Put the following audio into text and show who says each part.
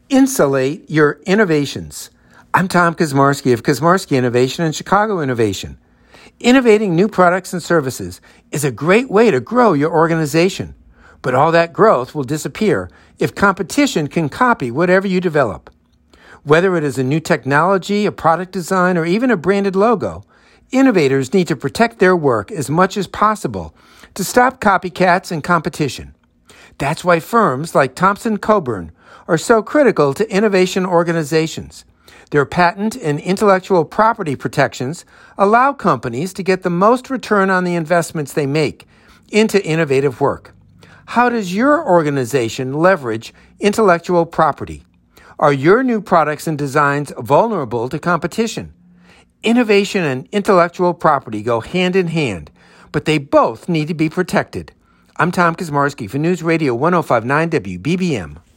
Speaker 1: Insulate your innovations. I'm Tom Kazmarski of Kazmarski Innovation and Chicago Innovation. Innovating new products and services is a great way to grow your organization, but all that growth will disappear if competition can copy whatever you develop. Whether it is a new technology, a product design, or even a branded logo, innovators need to protect their work as much as possible to stop copycats and competition. That's why firms like Thompson Coburn are so critical to innovation organizations. Their patent and intellectual property protections allow companies to get the most return on the investments they make into innovative work. How does your organization leverage intellectual property? Are your new products and designs vulnerable to competition? Innovation and intellectual property go hand in hand, but they both need to be protected. I'm Tom Kazmarski for News Radio 105.9 WBBM.